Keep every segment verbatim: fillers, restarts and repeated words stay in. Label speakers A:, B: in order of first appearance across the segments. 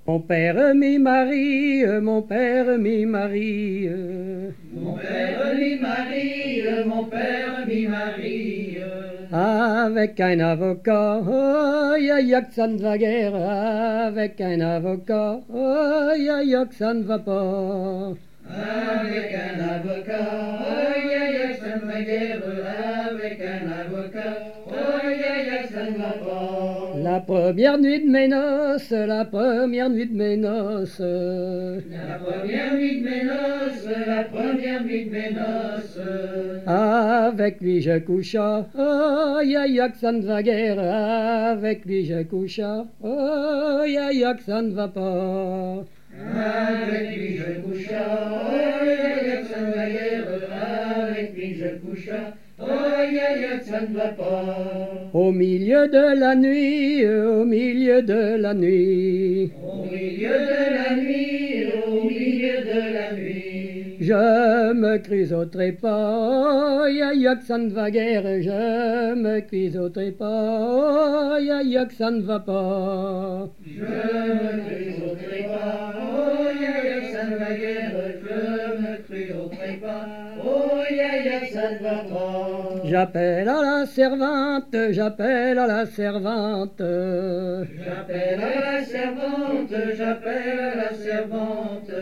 A: Mon père mi marie, mon père mi marie.
B: Mon père mi marie, mon père mi marie.
A: Avec un avocat, oh, ya, ya, que ça ne va guère. Avec un avocat, oh, ya, ya, que ça ne va pas.
B: Avec un avocat, oh, ya, ya, que ça ne va guère. Avec un avocat, oh, ya, ya, que ça ne va pas.
A: La première nuit de mes noces, la première nuit de mes noces.
B: La première nuit de mes noces, la première nuit de mes noces.
A: Avec lui je coucha, oh, ya, ya, que ça ne va guère. Avec lui je coucha, oh, ya, ya, que ça ne va pas.
B: Avec lui je coucha, oh, ya, ya, que ça ne va guère. Avec lui je coucha, oh, ya, ya, que ça ne va pas.
A: Au milieu de la nuit, au milieu de la nuit.
B: Au milieu de la nuit, au milieu de la nuit.
A: Je me crus au trépas, ya, ya, que ça ne va guère. Je me crus au trépas, ya, ya, que ça ne va pas.
B: Je me crus au trépas, oh, ya, ya, que ça ne va guère. Je me crus au trépas, oh, ya, ya, que ça ne va pas.
A: J'appelle à la servante, j'appelle à la servante.
B: J'appelle à la servante, j'appelle à la servante.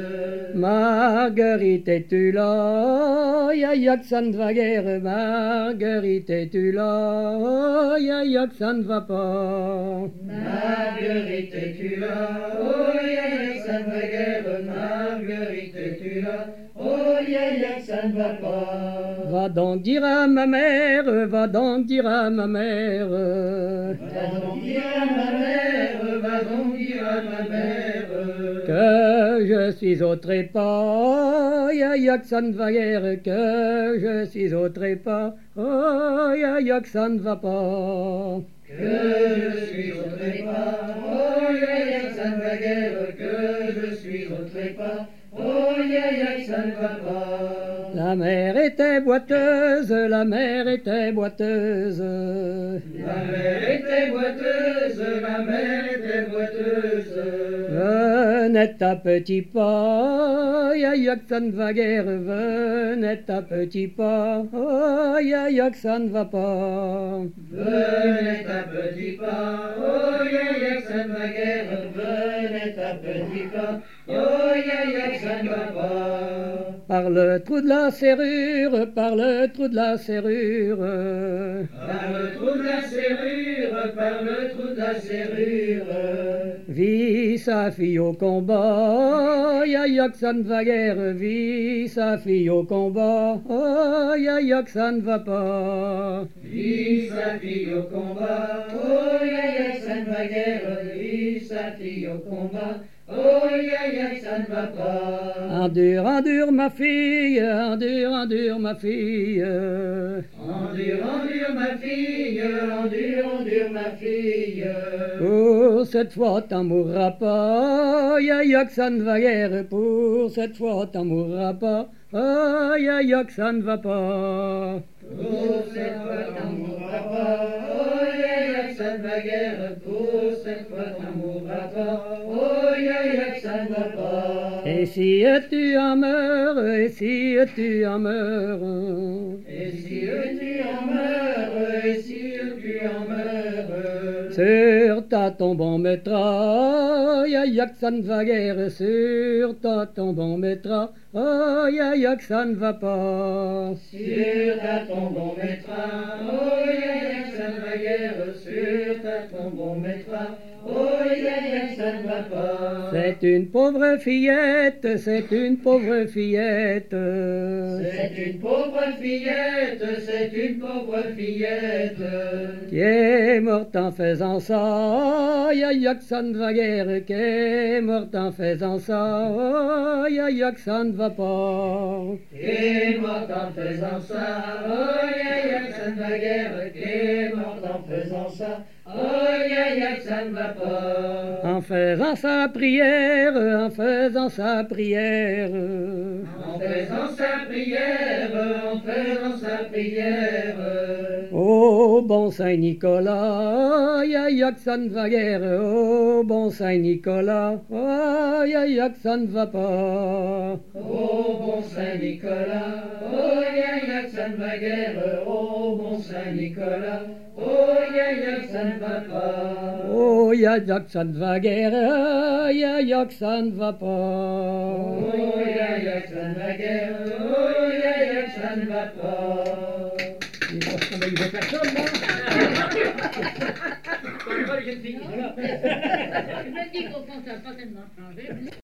A: Marguerite, es-tu là? Ya, ya, que ça ne va guère. Marguerite, es-tu là? Ya, ya, que ça ne va pas.
B: Marguerite, es-tu là? Oh, ya, ya, que ça ne va guère. Marguerite, es-tu là? Oh, ya, ya, que ça ne va pas.
A: Va donc dire à ma mère, va donc dire à ma mère.
B: Va donc dire à ma mère, va donc dire à ma mère.
A: Que je suis au trépas, ya, ya, que ça ne va guère. Que je suis au trépas, oh, ya, ya, que ça ne va pas.
B: Que je suis au trépas, oh, ya, ya, que ça ne va guère. Que je suis au trépas, oh, ya, ya, que ça ne va pas.
A: La mère était boiteuse, la mère était boiteuse.
B: La mère était boiteuse, la mère était boiteuse.
A: Venait à petits pas, ya, ya, que ça ne va guère. Venait à petits pas, oh, ya, ya, que ça ne va pas.
B: Venait à petits pas, oh, ya, ya, que ça ne va guère. Venait à petits pas, oh, ya, ya, que ça ne va pas.
A: Par le trou de la serrure, par le trou de la serrure.
B: Par le trou de la serrure, par le trou de la serrure.
A: Vit sa fille au combat, ya, ya, que ça ne va guère. Vit sa fille au combat, oh, ya, ya, que ça ne va pas.
B: Vit sa fille au combat, oh, ya, ya, que ça ne va guère. Vit sa fille au combat, oh, ya, ya, que ça ne va pas.
A: Endure, endure ma fille, endure, endure ma fille.
B: Endure, endure ma fille, endure, endure ma fille.
A: Pour cette fois t'en mourras pas, ya, ya, que ça ne va guère. Pour cette fois t'en mourras pas, oh, ya, ya, que ça ne va pas.
B: Pour cette fois t'en mourras pas, oh, ya, ya, que ça ne va guère. Pour cette fois t'en mourras pas, oh, ya, ya, que ça ne va pas.
A: Et si tu en meurs, et si tu en meurs.
B: Et si tu en meurs, et si tu en meurs.
A: Sur ta tombe on mettra, ya, ya, que ça ne va guère. Sur ta tombe on mettra, oh, ya, ya, que ça ne va pas.
B: Sur ta tombe on mettra, oh, ya, ya, que ça ne va guère. Sur ta tombe on mettra, oh, ya, ya, que ça ne va pas.
A: C'est une pauvre fillette, c'est une pauvre fillette.
B: C'est une pauvre fillette, c'est une pauvre fillette.
A: Qui est morte en faisant ça, ya, ya, que ça ne va guère. Qui est morte en faisant ça, oh, ya, ya, que ça ne va pas.
B: Qui est morte en faisant ça, oh, ya, ya, que ça ne va guère. Qui est morte en faisant ça, oh, ya, ya, que ça ne va pas.
A: En faisant sa prière, en faisant sa prière.
B: en faisant sa prière, en faisant sa prière.
A: Oh bon Saint-Nicolas, ya ya que ça ne va guère, oh bon Saint-Nicolas, ah ya ya que ça ne va pas.
B: Oh bon Saint-Nicolas, oh ya ya que ça ne va guère, oh bon Saint-Nicolas, oh ya ya que ça ne va pas.
A: Oh ya ya que ça ne va guère, ya ya que ça ne va pas.
B: Oh ya ya que ça ne va guère, oh ya ya que ça ne va pas.
A: Il faut qu'on aille voir personne, là.
C: Je me dis qu'au fond, ça n'a pas tellement changé.